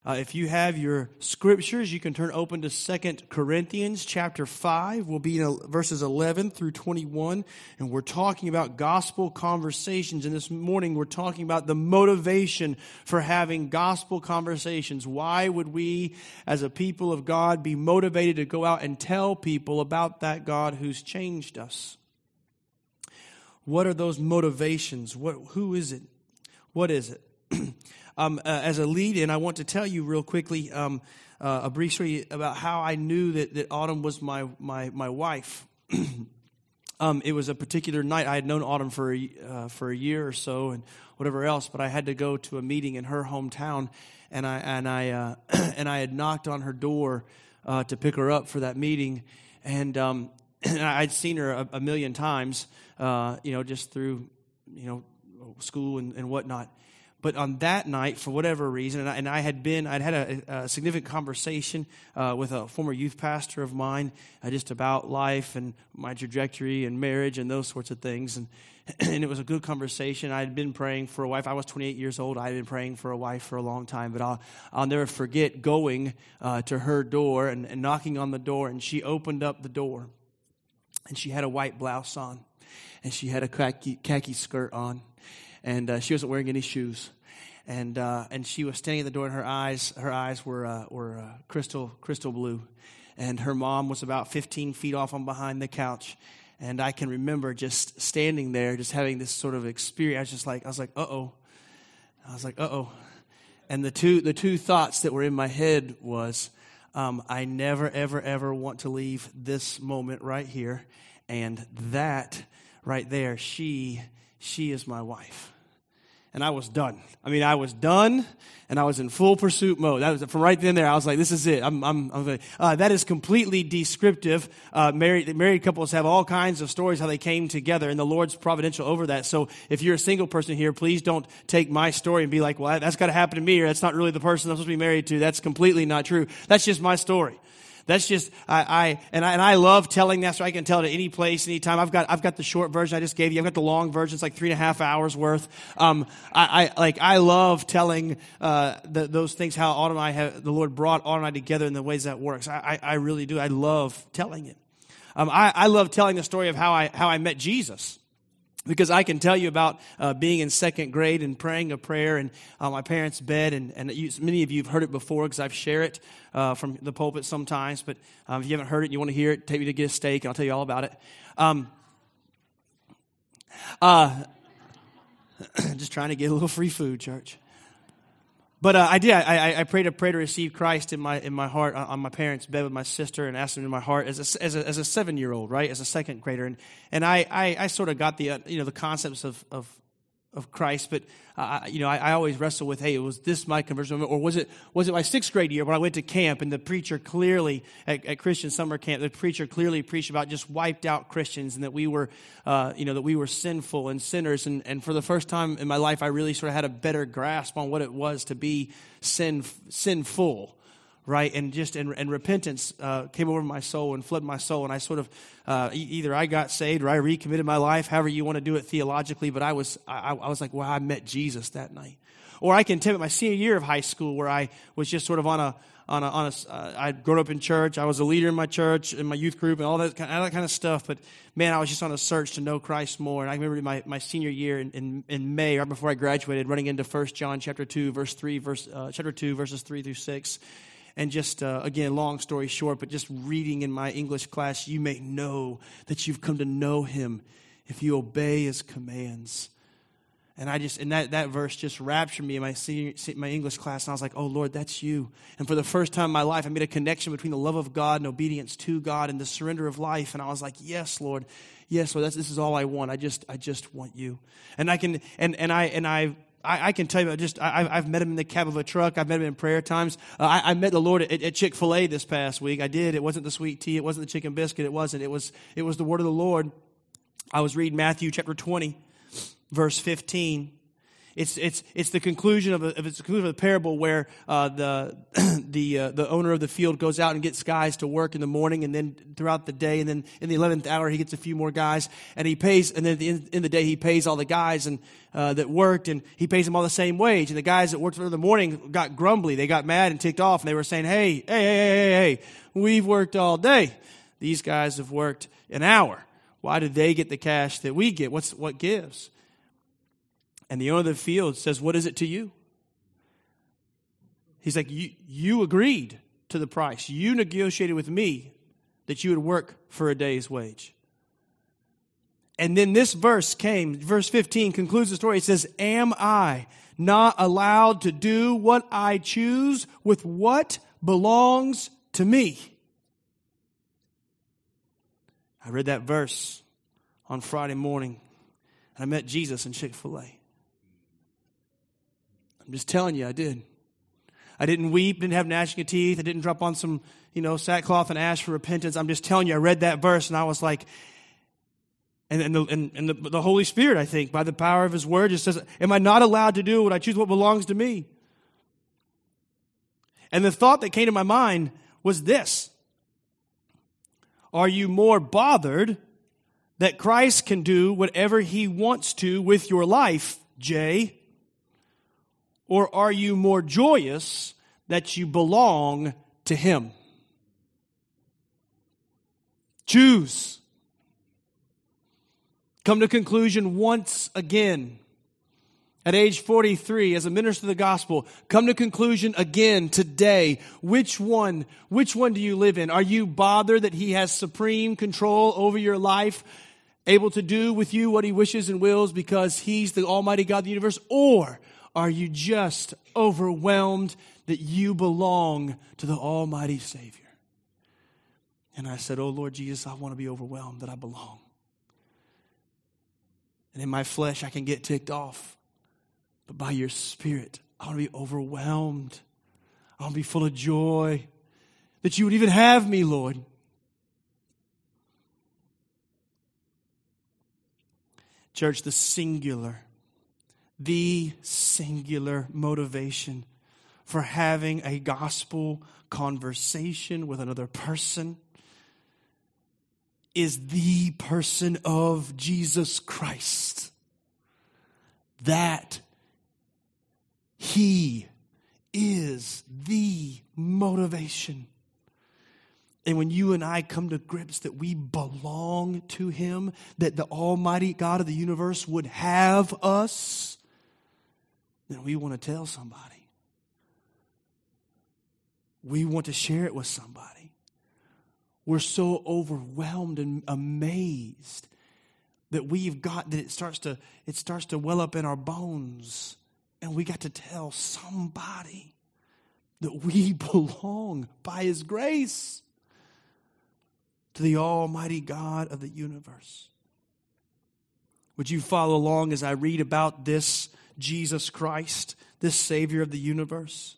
If you have your scriptures, you can turn open to 2 Corinthians chapter 5. We'll be in verses 11 through 21, and we're talking about gospel conversations. And this morning, we're talking about the motivation for having gospel conversations. Why would we, as a people of God, be motivated to go out and tell people about that God who's changed us? What are those motivations? Who is it? What is it? As a lead-in, I want to tell you real quickly a brief story about how I knew that Autumn was my wife. It was a particular night. I had known Autumn for a year or so and whatever else, but I had to go to a meeting in her hometown, and I had knocked on her door to pick her up for that meeting, and I'd seen her a million times, just through school and whatnot. But on that night, for whatever reason, I'd had a significant conversation with a former youth pastor of mine, just about life and my trajectory and marriage and those sorts of things. And it was a good conversation. I had been praying for a wife. I was 28 years old. I had been praying for a wife for a long time. But I'll never forget going to her door and knocking on the door. And she opened up the door. And she had a white blouse on. And she had a khaki skirt on. And she wasn't wearing any shoes, and she was standing at the door, and her eyes were crystal blue, and her mom was about 15 feet off on behind the couch, and I can remember just standing there, just having this sort of experience. I was like, uh-oh, and the two thoughts that were in my head was, I never ever want to leave this moment right here, and that right there, she is my wife. And I was done. I was done, and I was in full pursuit mode. That was from right then and there. I was like, "This is it." That is completely descriptive. Married couples have all kinds of stories how they came together, and the Lord's providential over that. So, if you're a single person here, please don't take my story and be like, "Well, that's got to happen to me," or "That's not really the person I'm supposed to be married to." That's completely not true. That's just my story. That's just I love telling that, so I can tell it at any place, anytime. I've got the short version I just gave you. I've got the long version. It's like 3.5 hours worth. I love telling those things. How Autumn and the Lord brought Autumn and I together in the ways that works. I really do. I love telling it. I love telling the story of how I met Jesus. Because I can tell you about being in second grade and praying a prayer in my parents' bed, and many of you have heard it before because I've shared it from the pulpit sometimes. But if you haven't heard it and you want to hear it, take me to get a steak, and I'll tell you all about it. Just trying to get a little free food, church. But I did. I prayed a prayer to receive Christ in my heart on my parents' bed with my sister, and asked him in my heart as a 7-year-old, right, as a second grader, and I sort of got the the concepts of Christ, but I always wrestle with, hey, was this my conversion moment, or was it my 6th grade year when I went to camp and the preacher clearly at Christian summer camp, the preacher clearly preached about just wiped out Christians, and that we were that we were sinful and sinners, and for the first time in my life I really sort of had a better grasp on what it was to be sinful. Right, and repentance came over my soul and flooded my soul, and I sort of either I got saved or I recommitted my life, however you want to do it theologically. But I was like, wow, I met Jesus that night. Or I can tell you my senior year of high school, where I was just sort of I'd grown up in church. I was a leader in my church, in my youth group, and all that kind of stuff. But man, I was just on a search to know Christ more. And I remember my senior year in May, right before I graduated, running into 1 John chapter 2, chapter 2, verses 3 through 6. And just, again, long story short, but just reading in my English class, you may know that you've come to know him if you obey his commands. And that verse just raptured me in my English class. And I was like, oh, Lord, that's you. And for the first time in my life, I made a connection between the love of God and obedience to God and the surrender of life. And I was like, yes, Lord, this is all I want. I just want you. And I can tell you, I've met him in the cab of a truck. I've met him in prayer times. I met the Lord at Chick-fil-A this past week. I did. It wasn't the sweet tea. It wasn't the chicken biscuit. It wasn't. It was the word of the Lord. I was reading Matthew chapter 20, verse 15. It's the conclusion of the parable where the owner of the field goes out and gets guys to work in the morning, and then throughout the day, and then in the 11th hour he gets a few more guys, and he pays, and then at the end of the day he pays all the guys and that worked, and he pays them all the same wage. And the guys that worked for the morning got grumbly, they got mad and ticked off, and they were saying, "Hey, we've worked all day. These guys have worked an hour. Why did they get the cash that we get? What gives?" And the owner of the field says, "What is it to you?" He's like, you agreed to the price. You negotiated with me that you would work for a day's wage. And then this verse came, verse 15 concludes the story. It says, "Am I not allowed to do what I choose with what belongs to me?" I read that verse on Friday morning, and I met Jesus in Chick-fil-A. I'm just telling you, I did. I didn't weep, didn't have gnashing of teeth. I didn't drop on some, sackcloth and ash for repentance. I'm just telling you, I read that verse and I was like, and the Holy Spirit, I think, by the power of His Word, just says, "Am I not allowed to do what I choose, what belongs to me?" And the thought that came to my mind was this: are you more bothered that Christ can do whatever He wants to with your life, Jay? Or are you more joyous that you belong to Him? Choose. Come to conclusion once again. At age 43, as a minister of the gospel, come to conclusion again today. Which one do you live in? Are you bothered that He has supreme control over your life, able to do with you what He wishes and wills because He's the Almighty God of the universe? Or are you just overwhelmed that you belong to the Almighty Savior? And I said, "Oh, Lord Jesus, I want to be overwhelmed that I belong." And in my flesh, I can get ticked off. But by your Spirit, I want to be overwhelmed. I want to be full of joy that you would even have me, Lord. Church, the singular motivation for having a gospel conversation with another person is the person of Jesus Christ. That He is the motivation. And when you and I come to grips that we belong to Him, that the Almighty God of the universe would have us, then we want to tell somebody. We want to share it with somebody. We're so overwhelmed and amazed that it starts to well up in our bones, and we got to tell somebody that we belong by His grace to the Almighty God of the universe. Would you follow along as I read about this Jesus Christ, this Savior of the universe?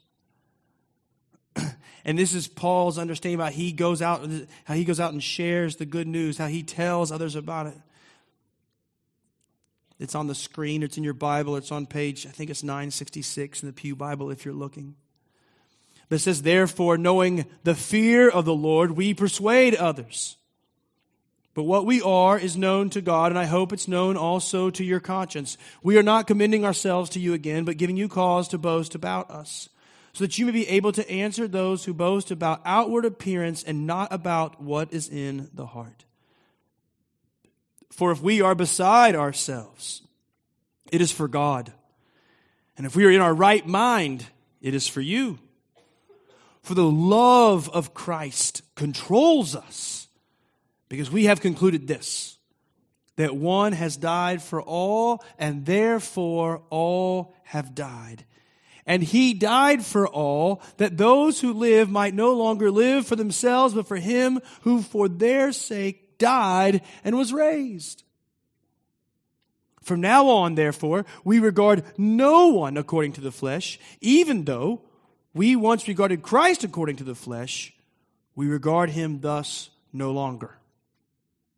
And this is Paul's understanding about how he goes out and shares the good news, how he tells others about it. It's on the screen, it's in your Bible, it's on page, I think it's 966 in the Pew Bible if you're looking. But it says, "Therefore, knowing the fear of the Lord, we persuade others. But what we are is known to God, and I hope it's known also to your conscience. We are not commending ourselves to you again, but giving you cause to boast about us, so that you may be able to answer those who boast about outward appearance and not about what is in the heart. For if we are beside ourselves, it is for God. And if we are in our right mind, it is for you. For the love of Christ controls us, because we have concluded this, that one has died for all, and therefore all have died. And He died for all, that those who live might no longer live for themselves, but for Him who for their sake died and was raised. From now on, therefore, we regard no one according to the flesh, even though we once regarded Christ according to the flesh, we regard Him thus no longer.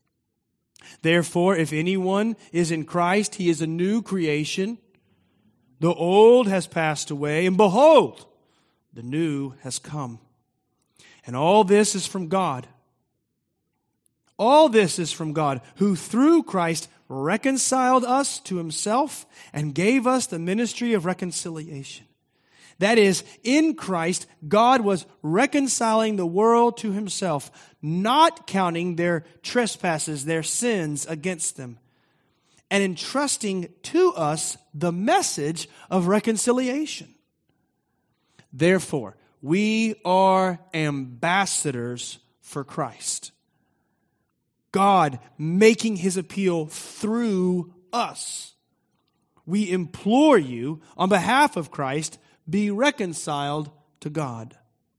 Therefore, if anyone is in Christ, he is a new creation. The old has passed away, and behold, the new has come. And all this is from God. All this is from God, who through Christ reconciled us to himself and gave us the ministry of reconciliation. That is, in Christ, God was reconciling the world to himself, not counting their trespasses, their sins against them, and entrusting to us the message of reconciliation. Therefore, we are ambassadors for Christ. God making his appeal through us. We implore you, on behalf of Christ, be reconciled to God.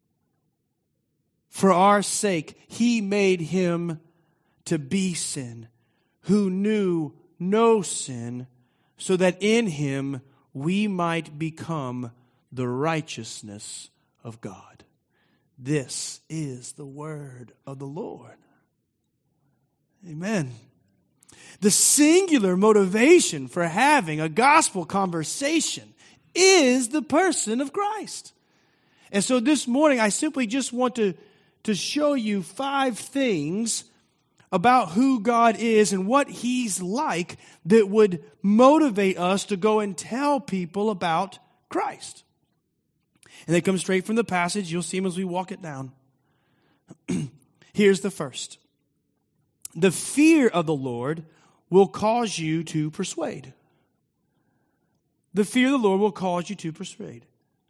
For our sake, he made him to be sin, who knew no sin, so that in him we might become the righteousness of God. This is the word of the Lord. Amen. The singular motivation for having a gospel conversation is the person of Christ. And so this morning, I simply just want to show you 5 things about who God is and what he's like that would motivate us to go and tell people about Christ. And they come straight from the passage. You'll see them as we walk it down. Here's the first. The fear of the Lord will cause you to persuade. The fear of the Lord will cause you to persuade.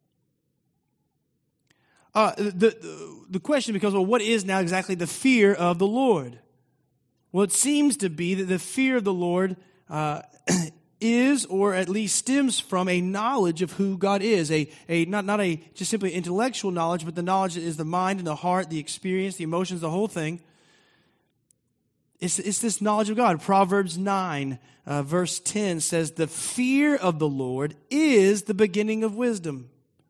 The question becomes, well, what is now exactly the fear of the Lord? Well, it seems to be that the fear of the Lord is, or at least stems from, a knowledge of who God is. Not a just simply intellectual knowledge, but the knowledge that is the mind and the heart, the experience, the emotions, the whole thing. It's this knowledge of God. Proverbs 9, verse 10 says, the fear of the Lord is the beginning of wisdom.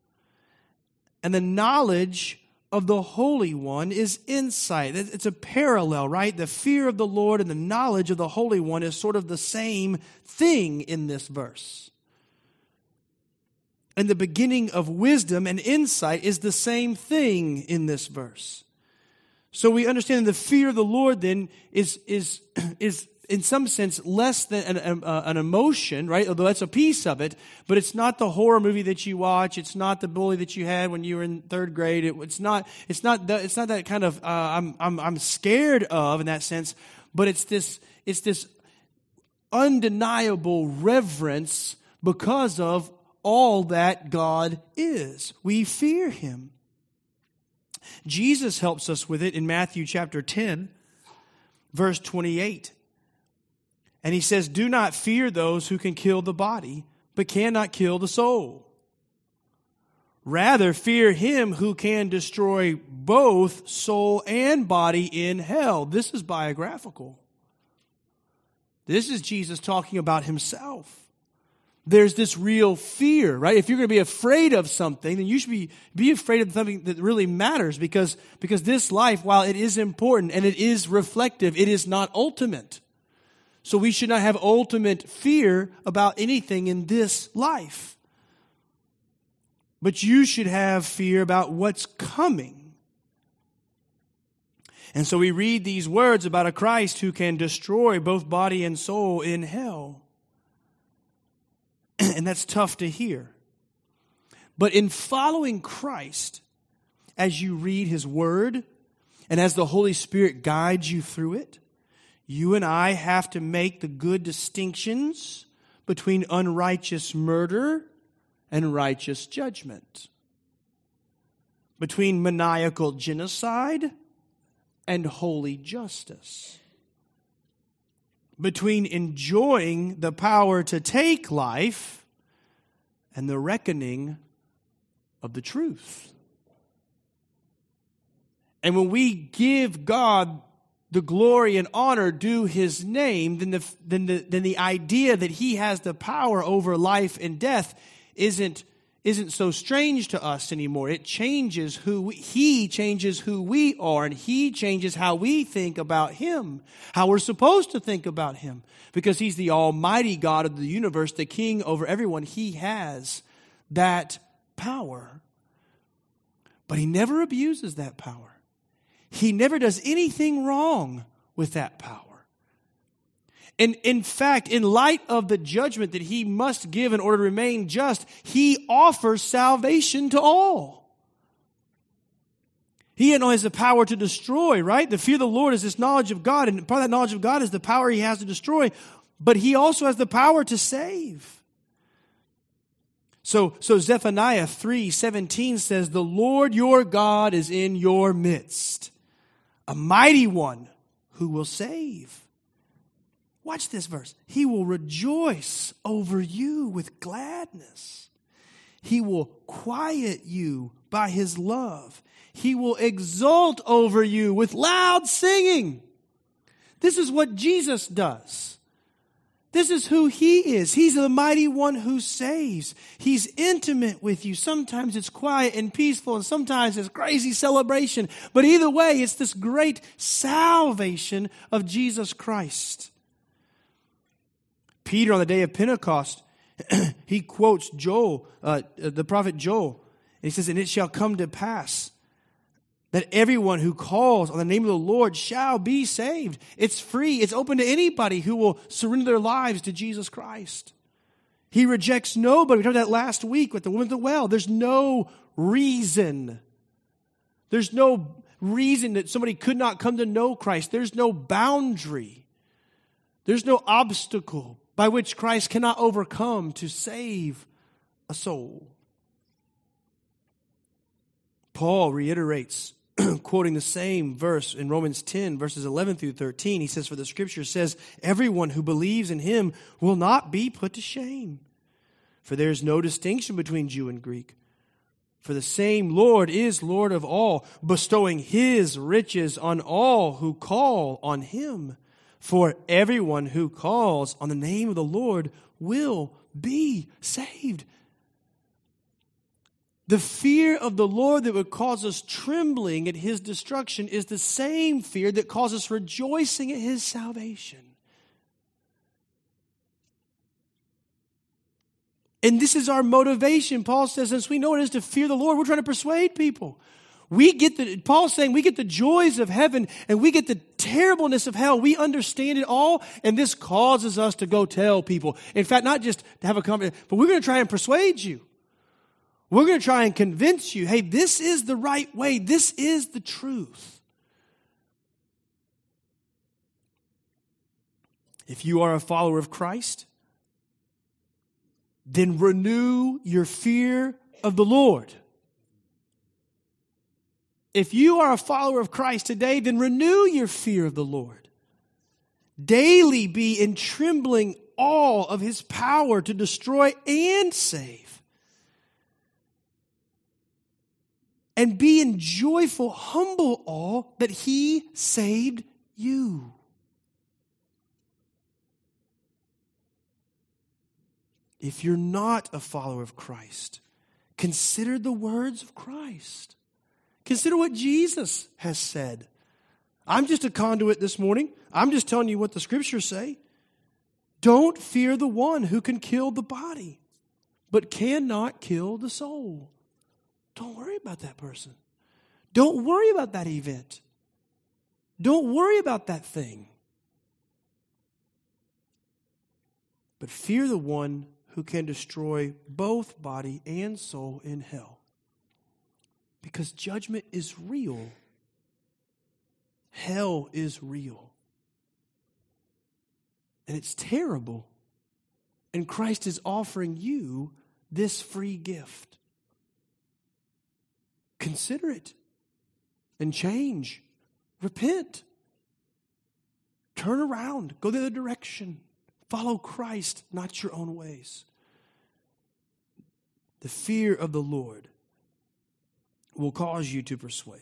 And the knowledge of the Holy One is insight. It's a parallel, right? The fear of the Lord and the knowledge of the Holy One is sort of the same thing in this verse. And the beginning of wisdom and insight is the same thing in this verse. So we understand the fear of the Lord then is in some sense less than an emotion, right? Although that's a piece of it, but it's not the horror movie that you watch. It's not the bully that you had when you were in 3rd grade. It's not that kind of I'm scared of in that sense. But it's this undeniable reverence because of all that God is. We fear him. Jesus helps us with it in Matthew chapter 10, verse 28. And he says, do not fear those who can kill the body, but cannot kill the soul. Rather, fear him who can destroy both soul and body in hell. This is biographical. This is Jesus talking about himself. There's this real fear, right? If you're going to be afraid of something, then you should be afraid of something that really matters because this life, while it is important and it is reflective, it is not ultimate. So we should not have ultimate fear about anything in this life. But you should have fear about what's coming. And so we read these words about a Christ who can destroy both body and soul in hell. And that's tough to hear. But in following Christ, as you read his word, and as the Holy Spirit guides you through it, you and I have to make the good distinctions between unrighteous murder and righteous judgment, between maniacal genocide and holy justice, between enjoying the power to take life and the reckoning of the truth. And when we give God the glory and honor due his name, then the idea that he has the power over life and death isn't isn't so strange to us anymore. It changes He changes who we are, and He changes how we think about Him, how we're supposed to think about Him. Because He's the almighty God of the universe, the King over everyone. He has that power. But He never abuses that power. He never does anything wrong with that power. And in fact, in light of the judgment that He must give in order to remain just, He offers salvation to all. He has the power to destroy, right? The fear of the Lord is this knowledge of God, and part of that knowledge of God is the power He has to destroy, but He also has the power to save. So Zephaniah 3:17 says, "The Lord your God is in your midst, a mighty one who will save." Watch this verse. He will rejoice over you with gladness. He will quiet you by His love. He will exult over you with loud singing. This is what Jesus does. This is who He is. He's the mighty one who saves. He's intimate with you. Sometimes it's quiet and peaceful, and sometimes it's crazy celebration. But either way, it's this great salvation of Jesus Christ. Peter, on the day of Pentecost, he quotes Joel, the prophet Joel. And he says, "And it shall come to pass that everyone who calls on the name of the Lord shall be saved." It's free. It's open to anybody who will surrender their lives to Jesus Christ. He rejects nobody. We talked about that last week with the woman at the well. There's no reason. There's no reason that somebody could not come to know Christ. There's no boundary. There's no obstacle by which Christ cannot overcome to save a soul. Paul reiterates, quoting the same verse in Romans 10, verses 11 through 13. He says, "For the Scripture says, everyone who believes in Him will not be put to shame. For there is no distinction between Jew and Greek. For the same Lord is Lord of all, bestowing His riches on all who call on Him. For everyone who calls on the name of the Lord will be saved." The fear of the Lord that would cause us trembling at His destruction is the same fear that causes us rejoicing at His salvation. And this is our motivation. Paul says, since we know what it is to fear the Lord, we're trying to persuade people. Paul's saying we get the joys of heaven and we get the terribleness of hell. We understand it all, and this causes us to go tell people. In fact, not just to have a conversation, but we're going to try and persuade you. We're going to try and convince you, hey, this is the right way. This is the truth. If you are a follower of Christ, then renew your fear of the Lord. If you are a follower of Christ today, then renew your fear of the Lord. Daily be in trembling awe of His power to destroy and save. And be in joyful, humble awe that He saved you. If you're not a follower of Christ, consider the words of Christ. Consider what Jesus has said. I'm just a conduit this morning. I'm just telling you what the Scriptures say. Don't fear the one who can kill the body, but cannot kill the soul. Don't worry about that person. Don't worry about that event. Don't worry about that thing. But fear the one who can destroy both body and soul in hell. Because judgment is real. Hell is real. And it's terrible. And Christ is offering you this free gift. Consider it and change. Repent. Turn around. Go the other direction. Follow Christ, not your own ways. The fear of the Lord will cause you to persuade.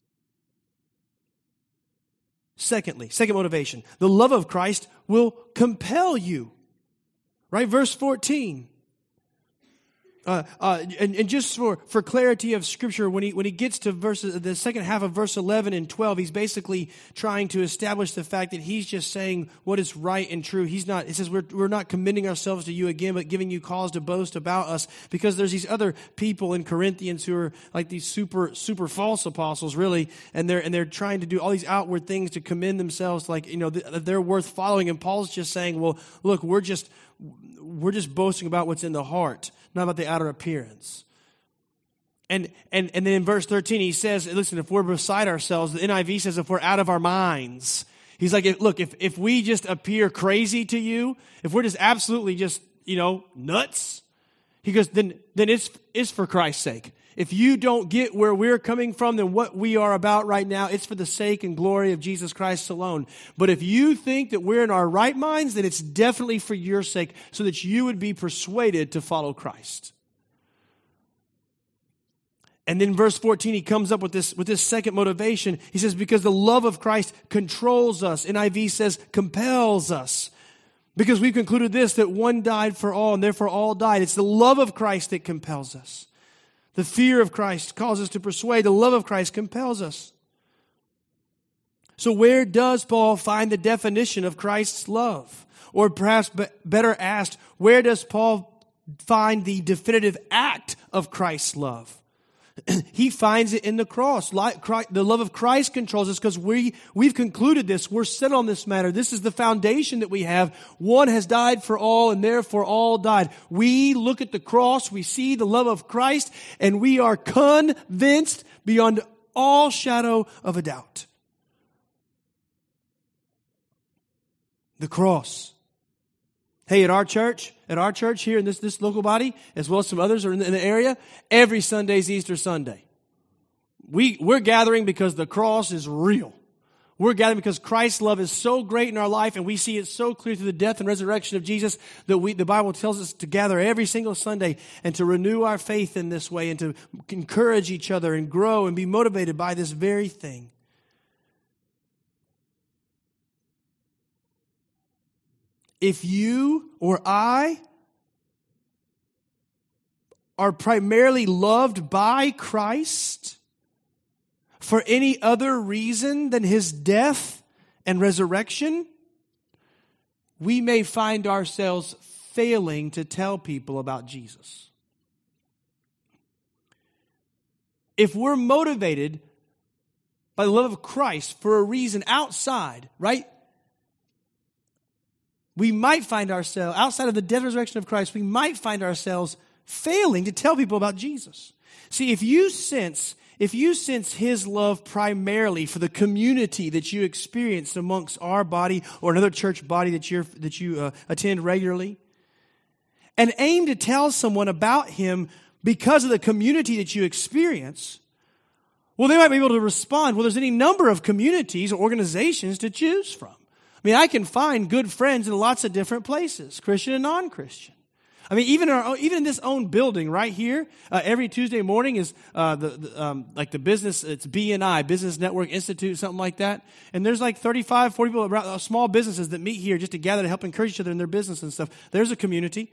Secondly, second motivation, the love of Christ will compel you. Right? Verse 14. And just for clarity of Scripture, when he gets to the second half of verse 11 and 12, he's basically trying to establish the fact that he's just saying what is right and true. He says we're not commending ourselves to you again, but giving you cause to boast about us, because there's these other people in Corinthians who are like these super false apostles, really, and they're trying to do all these outward things to commend themselves, like they're worth following. And Paul's just saying, well, look, we're just boasting about what's in the heart, not about the outer appearance. And then in verse 13, he says, listen, if we're beside ourselves, the NIV says if we're out of our minds. He's like, look, if we just appear crazy to you, if we're just absolutely just, nuts, he goes, then it's for Christ's sake. If you don't get where we're coming from, then what we are about right now, it's for the sake and glory of Jesus Christ alone. But if you think that we're in our right minds, then it's definitely for your sake, so that you would be persuaded to follow Christ. And then verse 14, he comes up with this second motivation. He says, because the love of Christ controls us. NIV says, compels us. Because we've concluded this, that one died for all, and therefore all died. It's the love of Christ that compels us. The fear of Christ calls us to persuade. The love of Christ compels us. So where does Paul find the definition of Christ's love? Or perhaps better asked, where does Paul find the definitive act of Christ's love? He finds it in the cross. The love of Christ controls us because we've concluded this. We're set on this matter. This is the foundation that we have. One has died for all, and therefore all died. We look at the cross, we see the love of Christ, and we are convinced beyond all shadow of a doubt. The cross. Hey, at our church here in this local body, as well as some others are in the area, every Sunday is Easter Sunday. We're gathering because the cross is real. We're gathering because Christ's love is so great in our life, and we see it so clear through the death and resurrection of Jesus that the Bible tells us to gather every single Sunday and to renew our faith in this way and to encourage each other and grow and be motivated by this very thing. If you or I are primarily loved by Christ for any other reason than His death and resurrection, we may find ourselves failing to tell people about Jesus. If we're motivated by the love of Christ for a reason outside, right? We might find ourselves, outside of the death and resurrection of Christ, we might find ourselves failing to tell people about Jesus. See, if you sense His love primarily for the community that you experience amongst our body or another church body that you attend regularly, and aim to tell someone about Him because of the community that you experience, well, they might be able to respond, well, there's any number of communities or organizations to choose from. I mean, I can find good friends in lots of different places, Christian and non-Christian. I mean, even in this own building right here, every Tuesday morning is the business. It's BNI, Business Network Institute, something like that. And there's like 35, 40 people, small businesses that meet here just to gather to help encourage each other in their business and stuff. There's a community.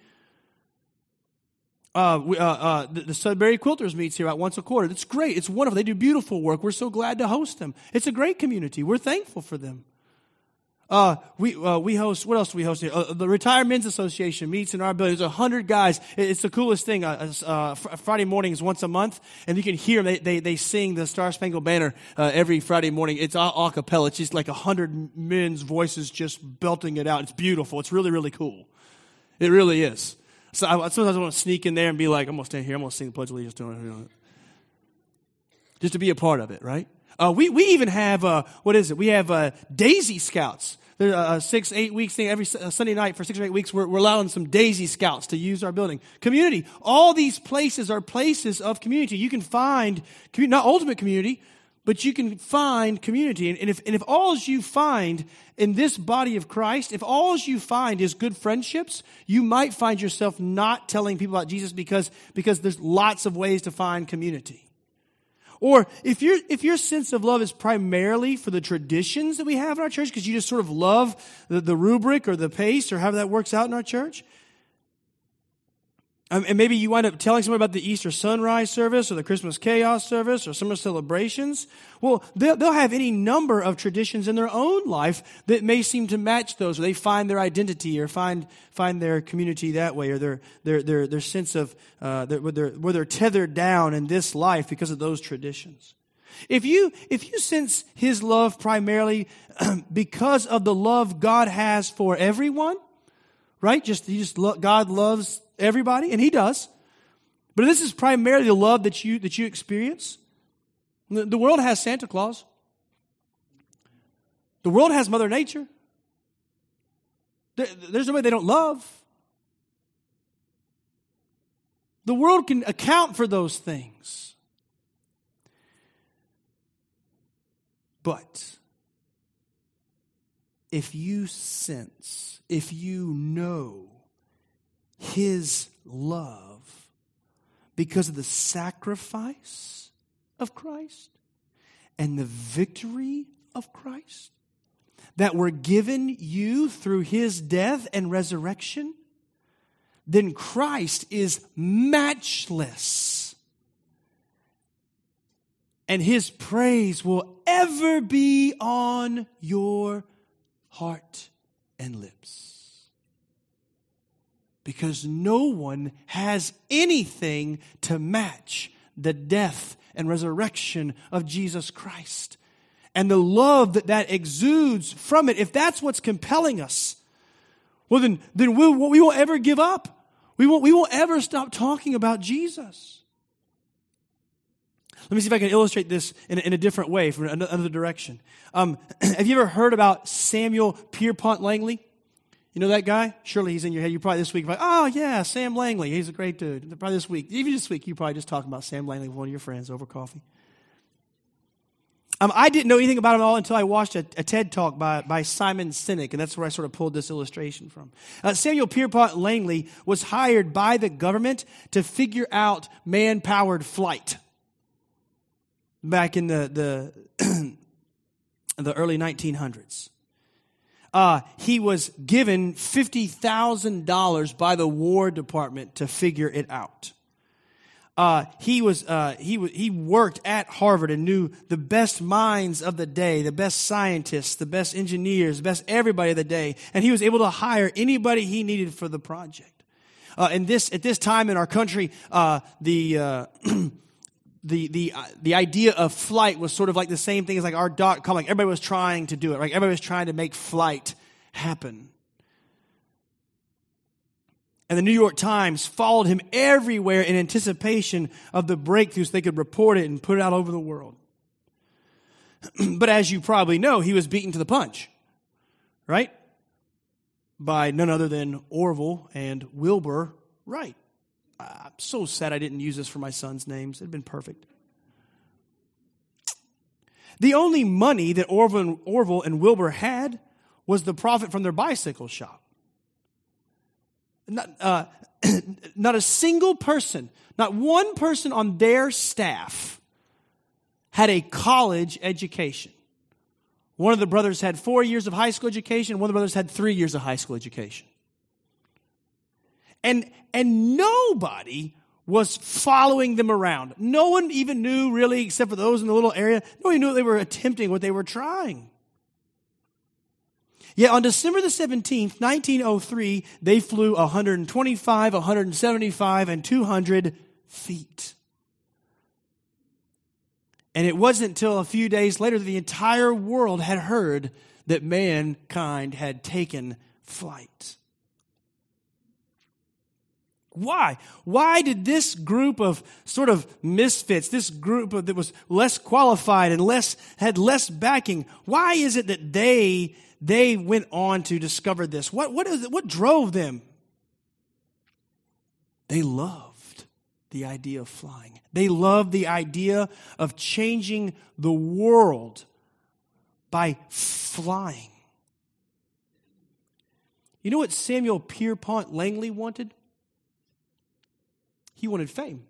The Sudbury Quilters meets here about once a quarter. It's great. It's wonderful. They do beautiful work. We're so glad to host them. It's a great community. We're thankful for them. We host, what else do we host here? The Retired Men's Association meets in our building. There's 100 guys. It's the coolest thing. Friday mornings once a month, and you can hear them. They sing the Star Spangled Banner, every Friday morning. It's a cappella. It's just like 100 men's voices just belting it out. It's beautiful. It's really, really cool. It really is. So sometimes I want to sneak in there and be like, I'm going to stand here. I'm going to sing the Pledge of Allegiance to it. Just to be a part of it, right? We even have, we have Daisy Scouts. There's 6-8 weeks thing every Sunday night for 6 or 8 weeks. We're allowing some Daisy Scouts to use our building. Community. All these places are places of community. You can find, not ultimate community, but you can find community. And if all you find in this body of Christ, if all you find is good friendships, you might find yourself not telling people about Jesus because there's lots of ways to find community. Or if your sense of love is primarily for the traditions that we have in our church, because you just sort of love the rubric or the pace or however that works out in our church, And maybe you wind up telling someone about the Easter sunrise service or the Christmas chaos service or summer celebrations. Well, they'll have any number of traditions in their own life that may seem to match those, or they find their identity or find their community that way, or their sense of where they're tethered down in this life because of those traditions. If you sense His love primarily because of the love God has for everyone, right? God loves everybody, and He does. But this is primarily the love that you experience. The world has Santa Claus. The world has Mother Nature. There's nobody they don't love. The world can account for those things. But if you sense, if you know His love because of the sacrifice of Christ and the victory of Christ that were given you through His death and resurrection, then Christ is matchless. And His praise will ever be on your heart and lips. Because no one has anything to match the death and resurrection of Jesus Christ. And the love that exudes from it, if that's what's compelling us, well then we won't ever give up. We won't ever stop talking about Jesus. Let me see if I can illustrate this in a different way, from another direction. Have you ever heard about Samuel Pierpont Langley? You know that guy? Surely he's in your head. You probably this week, like, oh yeah, Sam Langley. He's a great dude. Probably this week, even this week, you probably just talking about Sam Langley with one of your friends over coffee. I didn't know anything about him at all until I watched a TED Talk by Simon Sinek, and that's where I sort of pulled this illustration from. Samuel Pierpont Langley was hired by the government to figure out man-powered flight back in the early 1900s. He was given $50,000 by the War Department to figure it out. He worked at Harvard and knew the best minds of the day, the best scientists, the best engineers, the best everybody of the day, and he was able to hire anybody he needed for the project. At this time in our country, the idea of flight was sort of like the same thing as like our .com. Like everybody was trying to do it. Right? Everybody was trying to make flight happen. And the New York Times followed him everywhere in anticipation of the breakthroughs. They could report it and put it out over the world. But as you probably know, he was beaten to the punch, right? By none other than Orville and Wilbur Wright. I'm so sad I didn't use this for my son's names. It'd been perfect. The only money that Orville and Wilbur had was the profit from their bicycle shop. Not a single person, not one person on their staff had a college education. One of the brothers had 4 years of high school education. One of the brothers had 3 years of high school education. And nobody was following them around. No one even knew really, except for those in the little area. Nobody knew they were attempting what they were trying. Yet on December the 17th, 1903, they flew 125, 175, and 200 feet. And it wasn't until a few days later that the entire world had heard that mankind had taken flight. Why? Why did this group of sort of misfits, this group that was less qualified and had less backing, why is it that they went on to discover this? What drove them? They loved the idea of flying. They loved the idea of changing the world by flying. You know what Samuel Pierpont Langley wanted? He wanted fame.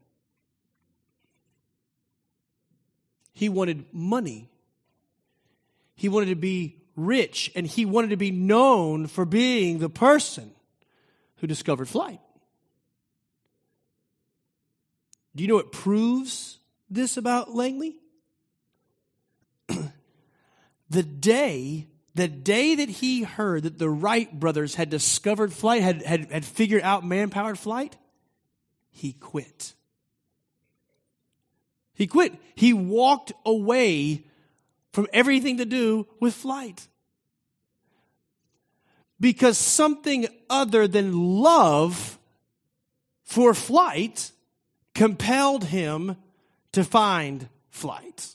He wanted money. He wanted to be rich, and he wanted to be known for being the person who discovered flight. Do you know what proves this about Langley? The day that he heard that the Wright brothers had discovered flight, had figured out man-powered flight, he quit. He quit. He walked away from everything to do with flight. Because something other than love for flight compelled him to find flight.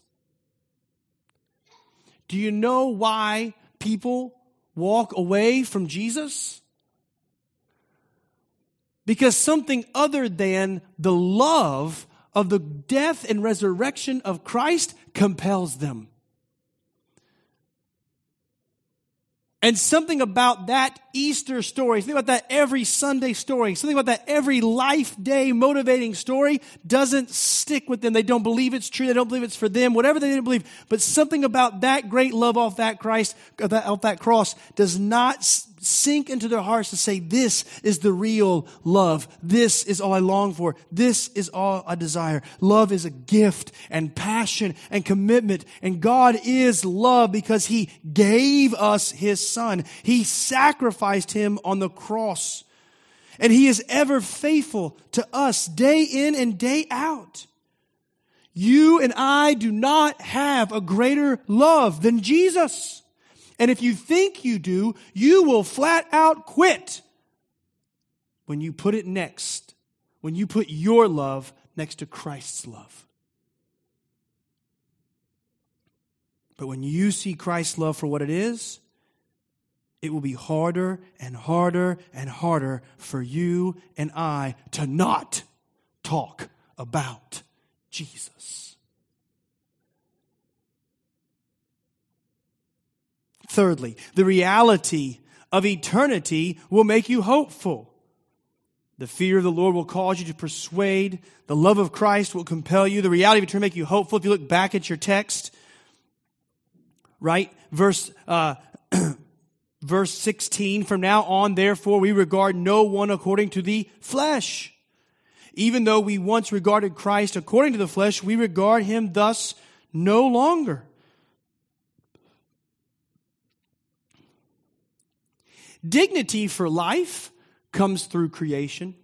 Do you know why people walk away from Jesus? Because something other than the love of the death and resurrection of Christ compels them. And something about that Easter story, something about that every Sunday story, something about that every life day motivating story doesn't stick with them. They don't believe it's true. They don't believe it's for them, whatever they didn't believe. But something about that great love off that cross does not sink into their hearts to say, this is the real love. This is all I long for. This is all I desire. Love is a gift and passion and commitment. And God is love because He gave us His Son. He sacrificed Him on the cross. And He is ever faithful to us day in and day out. You and I do not have a greater love than Jesus. And if you think you do, you will flat out quit when you put it next, when you put your love next to Christ's love. But when you see Christ's love for what it is, it will be harder and harder and harder for you and I to not talk about Jesus. Thirdly, the reality of eternity will make you hopeful. The fear of the Lord will cause you to persuade. The love of Christ will compel you. The reality of eternity will make you hopeful. If you look back at your text, right? Verse 16, from now on, therefore, we regard no one according to the flesh. Even though we once regarded Christ according to the flesh, we regard Him thus no longer. Dignity for comes through creation.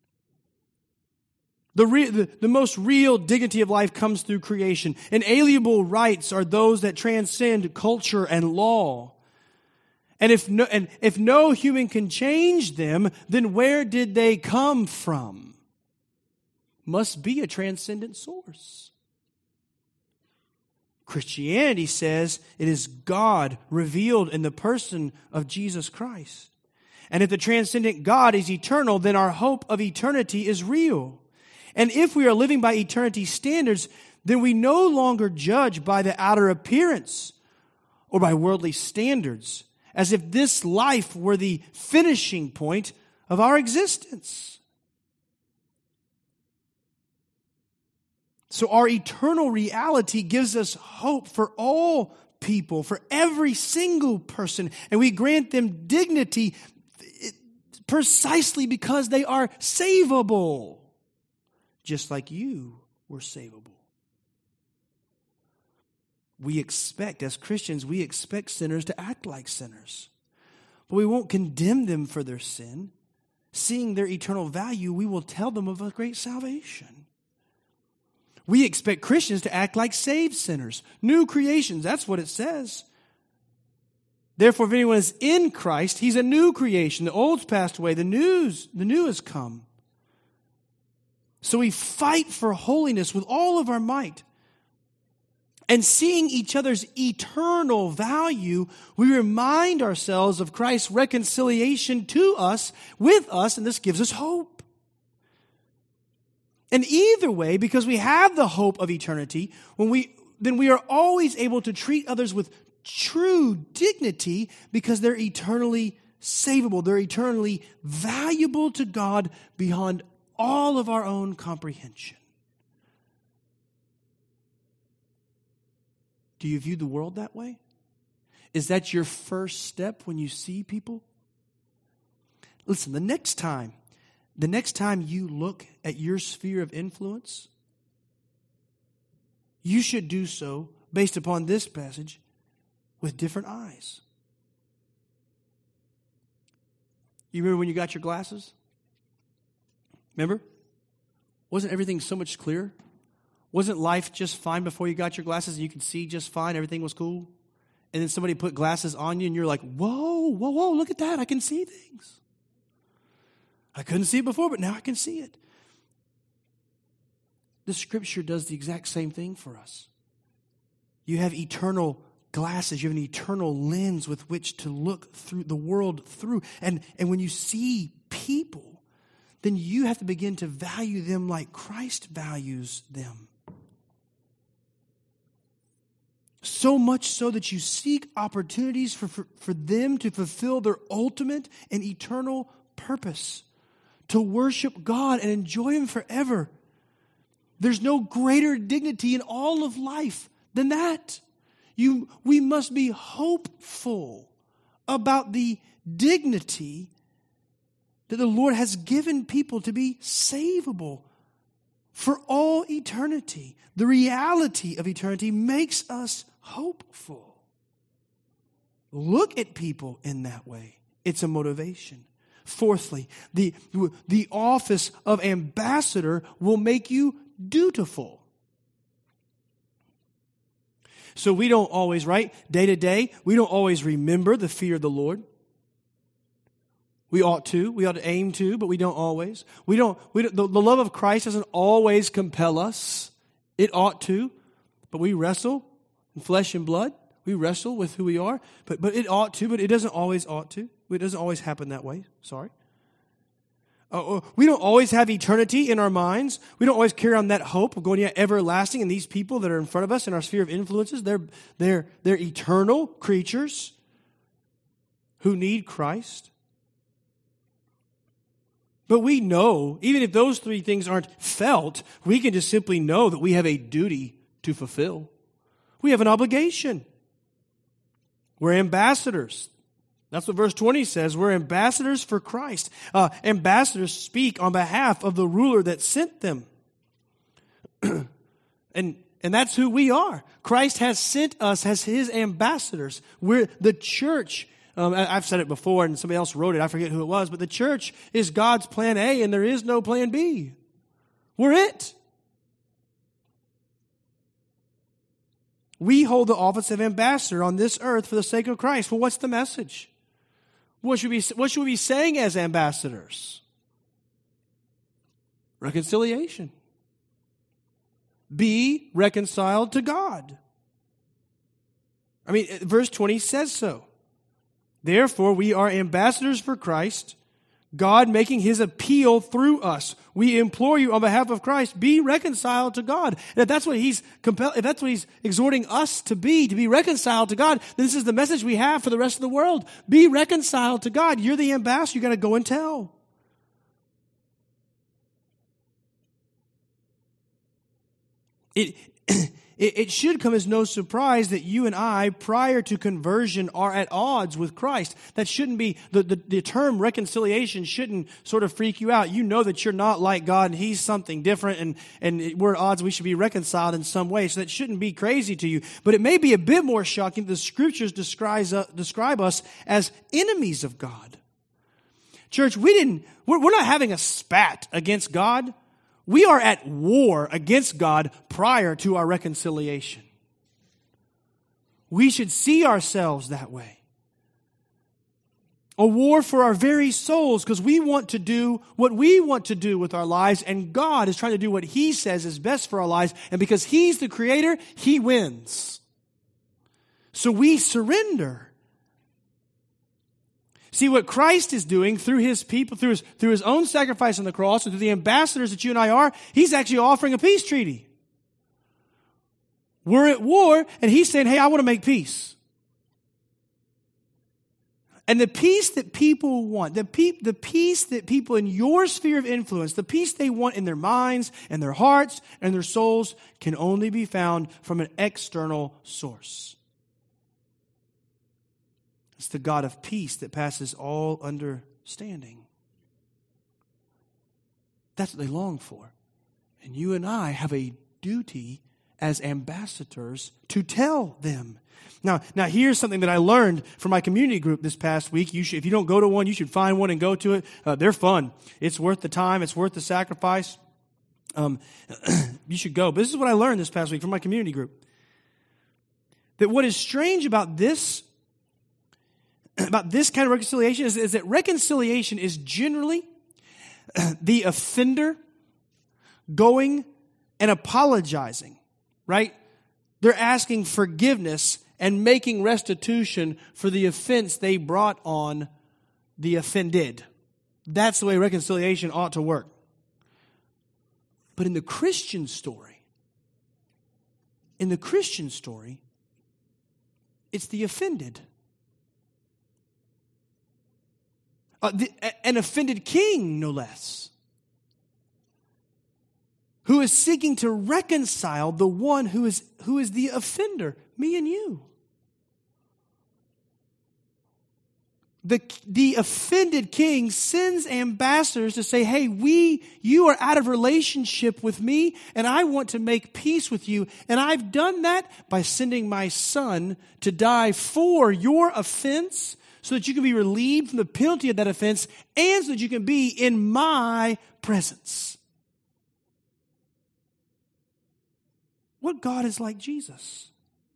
The most real dignity of life comes through creation. Inalienable rights are those that transcend culture and law. And if no human can change them, then where did they come from? Must be a transcendent source. Christianity says it is God revealed in the person of Jesus Christ. And if the transcendent God is eternal, then our hope of eternity is real. And if we are living by eternity standards, then we no longer judge by the outer appearance or by worldly standards, as if this life were the finishing point of our existence. So our eternal reality gives us hope for all people, for every single person. And we grant them dignity precisely because they are savable, just like you were savable. As Christians, we expect sinners to act like sinners. But we won't condemn them for their sin. Seeing their eternal value, we will tell them of a great salvation. We expect Christians to act like saved sinners, new creations. That's what it says. Therefore, if anyone is in Christ, he's a new creation. The old's passed away. The new has come. So we fight for holiness with all of our might. And seeing each other's eternal value, we remind ourselves of Christ's reconciliation to us, with us, and this gives us hope. And either way, because we have the hope of eternity, then we are always able to treat others with true dignity because they're eternally savable. They're eternally valuable to God beyond all of our own comprehension. Do you view the world that way? Is that your first step when you see people? Listen, the next time the next time you look at your sphere of influence, you should do so based upon this passage with different eyes. You remember when you got your glasses? Remember? Wasn't everything so much clearer? Wasn't life just fine before you got your glasses and you could see just fine, everything was cool? And then somebody put glasses on you and you're like, whoa, look at that, I can see things. I couldn't see it before, but now I can see it. The Scripture does the exact same thing for us. You have eternal glasses. You have an eternal lens with which to look through the world through. And when you see people, then you have to begin to value them like Christ values them. So much so that you seek opportunities for them to fulfill their ultimate and eternal purpose, to worship God and enjoy Him forever. There's no greater dignity in all of life than that. We must be hopeful about the dignity that the Lord has given people to be savable for all eternity. The reality of eternity makes us hopeful. Look at people in that way. It's a motivation. Fourthly, the office of ambassador will make you dutiful. So we don't always, right, day to day, we don't always remember the fear of the Lord. We ought to aim to, but we don't always. The love of Christ doesn't always compel us. It ought to, but we wrestle in flesh and blood. We wrestle with who we are, but it ought to, but it doesn't always ought to. It doesn't always happen that way. Sorry. We don't always have eternity in our minds. We don't always carry on that hope of going to everlasting. And these people that are in front of us in our sphere of influences, they're eternal creatures who need Christ. But we know, even if those three things aren't felt, we can just simply know that we have a duty to fulfill. We have an obligation. We're ambassadors. That's what verse 20 says. We're ambassadors for Christ. Ambassadors speak on behalf of the ruler that sent them. And that's who we are. Christ has sent us as His ambassadors. We're the church. I've said it before and somebody else wrote it. I forget who it was. But the church is God's plan A and there is no plan B. We're it. We hold the office of ambassador on this earth for the sake of Christ. Well, what's the message? What should we be saying as ambassadors? Reconciliation. Be reconciled to God. I mean, verse 20 says so. Therefore, we are ambassadors for Christ, God making His appeal through us. We implore you on behalf of Christ, be reconciled to God. And if that's what He's exhorting us to be reconciled to God, then this is the message we have for the rest of the world. Be reconciled to God. You're the ambassador. You got to go and tell. It should come as no surprise that you and I, prior to conversion, are at odds with Christ. That shouldn't be, the term reconciliation shouldn't sort of freak you out. You know that you're not like God and He's something different and we're at odds. We should be reconciled in some way. So that shouldn't be crazy to you. But it may be a bit more shocking. The Scriptures describe us as enemies of God. Church, we're not having a spat against God. We are at war against God prior to our reconciliation. We should see ourselves that way. A war for our very souls because we want to do what we want to do with our lives and God is trying to do what He says is best for our lives. And because He's the Creator, He wins. So we surrender. See, what Christ is doing through His people, through His own sacrifice on the cross, and through the ambassadors that you and I are, He's actually offering a peace treaty. We're at war, and He's saying, hey, I want to make peace. And the peace that people want, the peace that people in your sphere of influence, the peace they want in their minds and their hearts and their souls can only be found from an external source. It's the God of peace that passes all understanding. That's what they long for. And you and I have a duty as ambassadors to tell them. Now here's something that I learned from my community group this past week. If you don't go to one, you should find one and go to it. They're fun. It's worth the time. It's worth the sacrifice. You should go. But this is what I learned this past week from my community group. That what is strange about this kind of reconciliation is that reconciliation is generally the offender going and apologizing, right? They're asking forgiveness and making restitution for the offense they brought on the offended. That's the way reconciliation ought to work. But in the Christian story, it's the offended. An offended king, no less, who is seeking to reconcile the one who is the offender, me and you. The offended king sends ambassadors to say, hey, you are out of relationship with me, and I want to make peace with you. And I've done that by sending my son to die for your offense, so that you can be relieved from the penalty of that offense, and so that you can be in my presence. What God is like Jesus?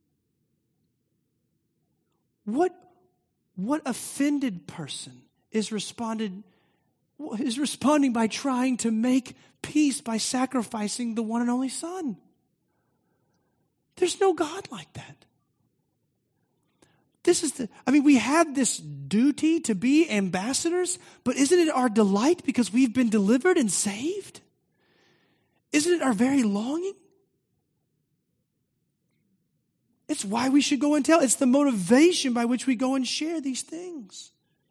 What offended person is responding by trying to make peace by sacrificing the one and only Son? There's no God like that. We have this duty to be ambassadors, but isn't it our delight because we've been delivered and saved? Isn't it our very longing? It's why we should go and tell. It's the motivation by which we go and share these things.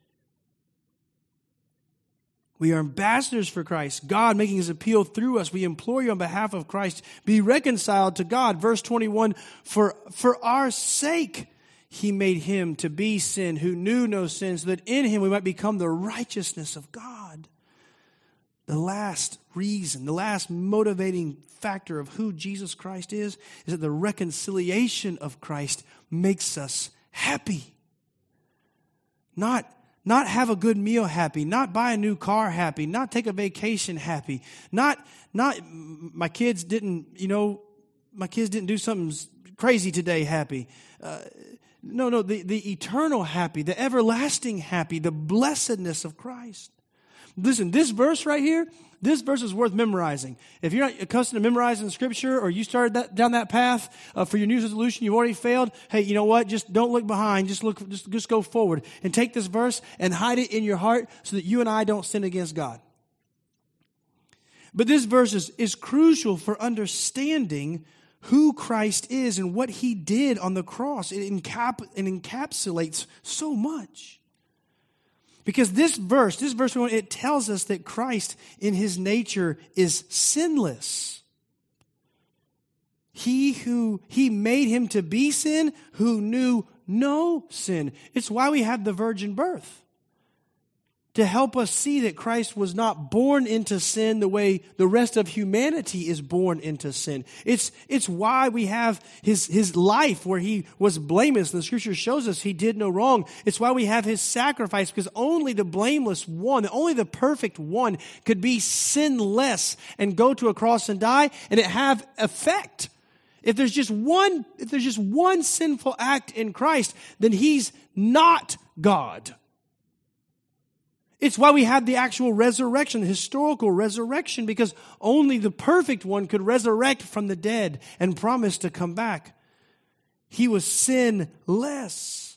We are ambassadors for Christ. God making his appeal through us. We implore you on behalf of Christ, be reconciled to God. Verse 21, for our sake he made him to be sin who knew no sin, so that in him we might become the righteousness of God. The last reason, the last motivating factor of who Jesus Christ is that the reconciliation of Christ makes us happy. Not have a good meal happy, not buy a new car happy, not take a vacation happy, not my kids didn't do something crazy today happy. No, the eternal happy, the everlasting happy, the blessedness of Christ. Listen, this verse right here, this verse is worth memorizing. If you're not accustomed to memorizing Scripture, or you started down that path for your New Year's resolution, you've already failed. Hey, you know what? Just don't look behind. Just go forward and take this verse and hide it in your heart so that you and I don't sin against God. But this verse is crucial for understanding who Christ is and what he did on the cross. It encapsulates so much. Because this verse, it tells us that Christ in his nature is sinless. He made him to be sin who knew no sin. It's why we have the virgin birth. To help us see that Christ was not born into sin the way the rest of humanity is born into sin. It's why we have his life where he was blameless. And the Scripture shows us he did no wrong. It's why we have his sacrifice, because only the blameless one, only the perfect one could be sinless and go to a cross and die and it have effect. If there's just one sinful act in Christ, then he's not God. It's why we have the actual resurrection, the historical resurrection, because only the perfect one could resurrect from the dead and promise to come back. He was sinless.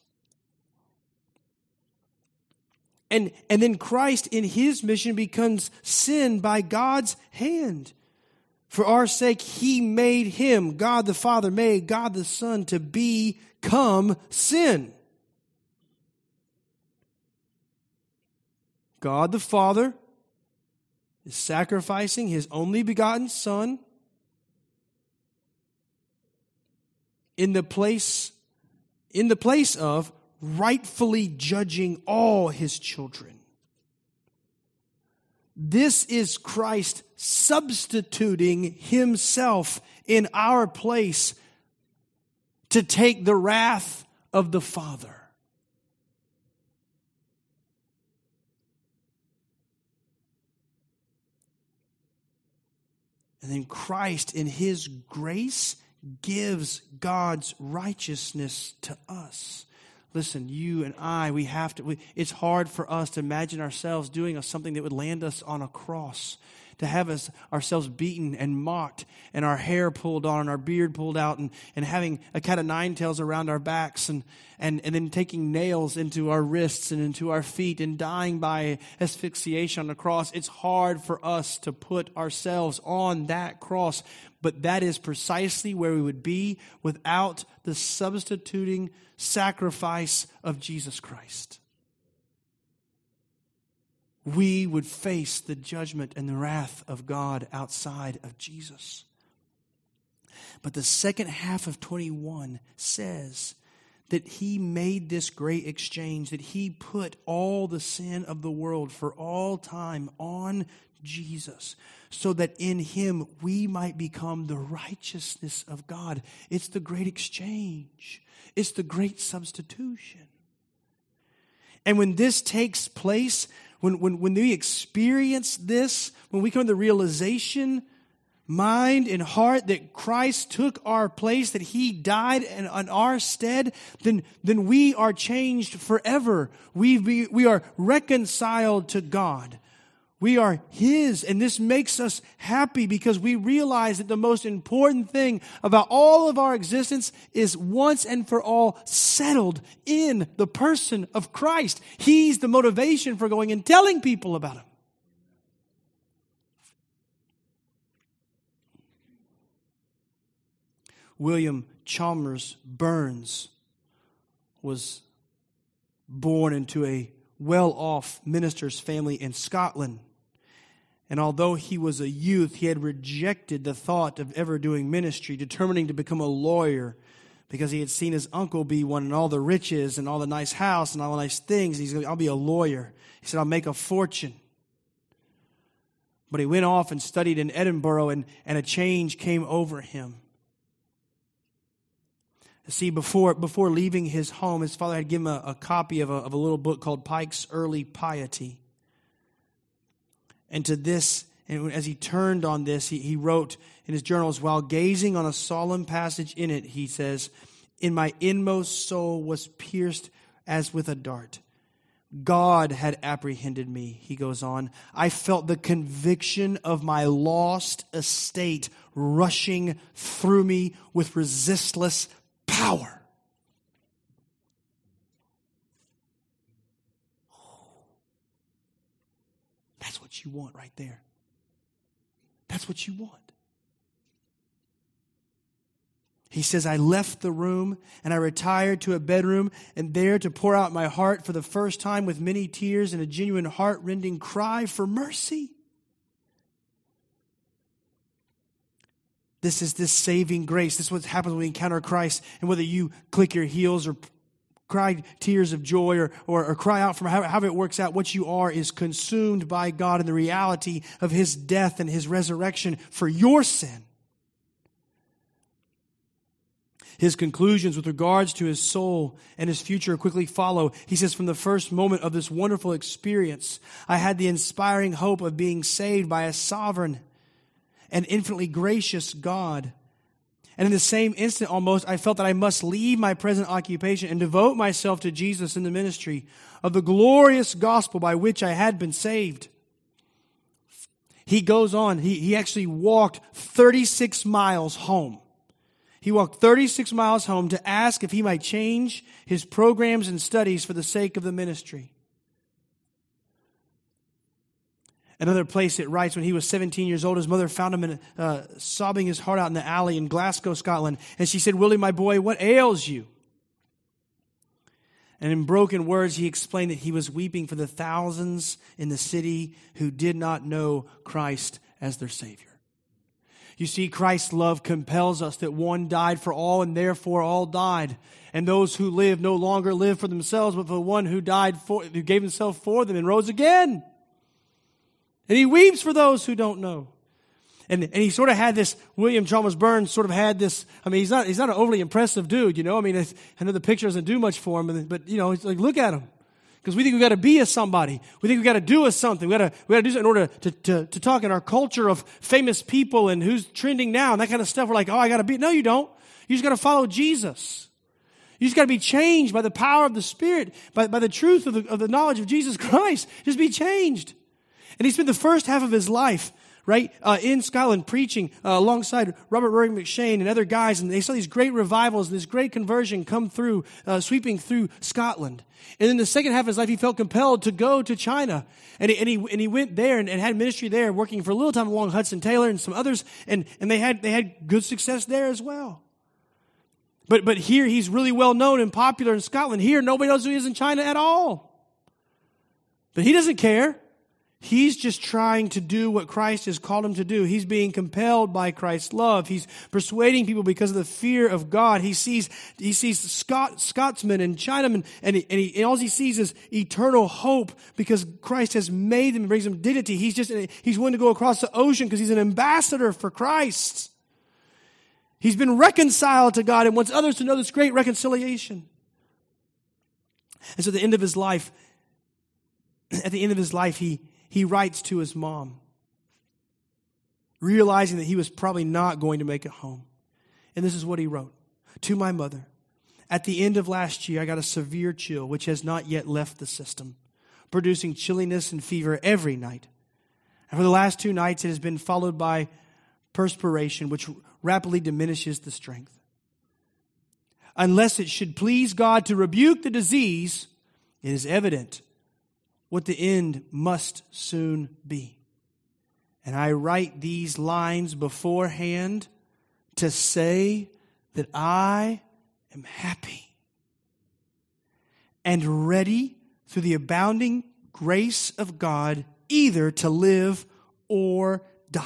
And then Christ in his mission becomes sin by God's hand. For our sake, he made him, God the Father made God the Son to become sin. God the Father is sacrificing his only begotten Son in the place of rightfully judging all his children. This is Christ substituting himself in our place to take the wrath of the Father. And then Christ, in his grace, gives God's righteousness to us. Listen, you and I, it's hard for us to imagine ourselves doing something that would land us on a cross. To have ourselves beaten and mocked and our hair pulled on and our beard pulled out and having a cat of nine tails around our backs and then taking nails into our wrists and into our feet and dying by asphyxiation on the cross. It's hard for us to put ourselves on that cross, but that is precisely where we would be without the substituting sacrifice of Jesus Christ. We would face the judgment and the wrath of God outside of Jesus. But the second half of 21 says that he made this great exchange, that he put all the sin of the world for all time on Jesus, so that in him we might become the righteousness of God. It's the great exchange. It's the great substitution. And when this takes place, when we experience this, when we come to the realization, mind and heart, that Christ took our place, that he died in our stead, then we are changed forever. We are reconciled to God. We are his, and this makes us happy because we realize that the most important thing about all of our existence is once and for all settled in the person of Christ. He's the motivation for going and telling people about him. William Chalmers Burns was born into a well-off minister's family in Scotland. And although he was a youth, he had rejected the thought of ever doing ministry, determining to become a lawyer because he had seen his uncle be one and all the riches and all the nice house and all the nice things. And he's going, I'll be a lawyer. He said, I'll make a fortune. But he went off and studied in Edinburgh, and a change came over him. See, before leaving his home, his father had given him a copy of a little book called Pike's Early Piety. And to this, and as he turned on this, he wrote in his journals, while gazing on a solemn passage in it, he says, in my inmost soul was pierced as with a dart. God had apprehended me, he goes on. I felt the conviction of my lost estate rushing through me with resistless power. That's what you want right there. That's what you want. He says, I left the room and I retired to a bedroom, and there to pour out my heart for the first time with many tears and a genuine heart-rending cry for mercy. This is this saving grace. This is what happens when we encounter Christ. And whether you click your heels or cry tears of joy or cry out from however it works out, what you are is consumed by God in the reality of his death and his resurrection for your sin. His conclusions with regards to his soul and his future quickly follow. He says, from the first moment of this wonderful experience, I had the inspiring hope of being saved by a sovereign and infinitely gracious God. And in the same instant almost, I felt that I must leave my present occupation and devote myself to Jesus in the ministry of the glorious gospel by which I had been saved. He goes on, he actually walked 36 miles home. He walked 36 miles home to ask if he might change his programs and studies for the sake of the ministry. Another place it writes, when he was 17 years old, his mother found him sobbing his heart out in the alley in Glasgow, Scotland. And she said, Willie, my boy, what ails you? And in broken words, he explained that he was weeping for the thousands in the city who did not know Christ as their Savior. You see, Christ's love compels us that one died for all and therefore all died. And those who live no longer live for themselves, but for the one who died who gave himself for them and rose again. And he weeps for those who don't know. And he sort of had this, William Chalmers Burns sort of had this, I mean, he's not an overly impressive dude, you know. I mean, I know the picture doesn't do much for him, but you know, it's like, look at him. Because we think we've got to be as somebody. We think we've got to do as something. We got to do something in order to talk in our culture of famous people and who's trending now and that kind of stuff. We're like, oh, I got to be. No, you don't. You just got to follow Jesus. You just got to be changed by the power of the Spirit, by the truth of the knowledge of Jesus Christ. Just be changed. And he spent the first half of his life, right, in Scotland preaching alongside Robert Rory McShane and other guys. And they saw these great revivals, this great conversion come through, sweeping through Scotland. And in the second half of his life, he felt compelled to go to China. And he went there and had ministry there, working for a little time along Hudson Taylor and some others. And they had good success there as well. But here he's really well known and popular in Scotland. Here, nobody knows who he is in China at all. But he doesn't care. He's just trying to do what Christ has called him to do. He's being compelled by Christ's love. He's persuading people because of the fear of God. He sees Scotsmen and Chinamen, and all he sees is eternal hope because Christ has made them and brings them dignity. He's willing to go across the ocean because he's an ambassador for Christ. He's been reconciled to God and wants others to know this great reconciliation. And so at the end of his life, he writes to his mom, realizing that he was probably not going to make it home. And this is what he wrote. To my mother, at the end of last year, I got a severe chill, which has not yet left the system, producing chilliness and fever every night. And for the last 2 nights, it has been followed by perspiration, which rapidly diminishes the strength. Unless it should please God to rebuke the disease, it is evident what the end must soon be. And I write these lines beforehand to say that I am happy and ready through the abounding grace of God either to live or die.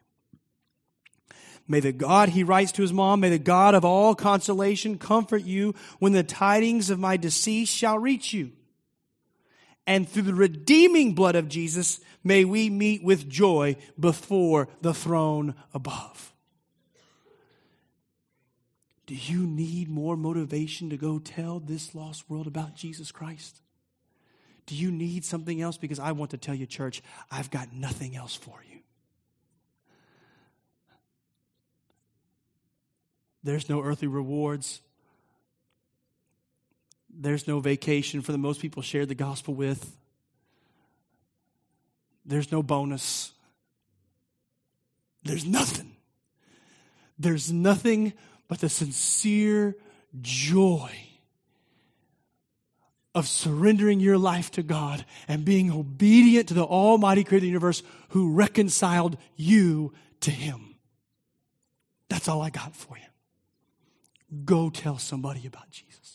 May the God, he writes to his mom, may the God of all consolation comfort you when the tidings of my decease shall reach you. And through the redeeming blood of Jesus, may we meet with joy before the throne above. Do you need more motivation to go tell this lost world about Jesus Christ? Do you need something else? Because I want to tell you, church, I've got nothing else for you. There's no earthly rewards. There's no vacation for the most people shared the gospel with. There's no bonus. There's nothing. There's nothing but the sincere joy of surrendering your life to God and being obedient to the Almighty Creator of the universe who reconciled you to Him. That's all I got for you. Go tell somebody about Jesus.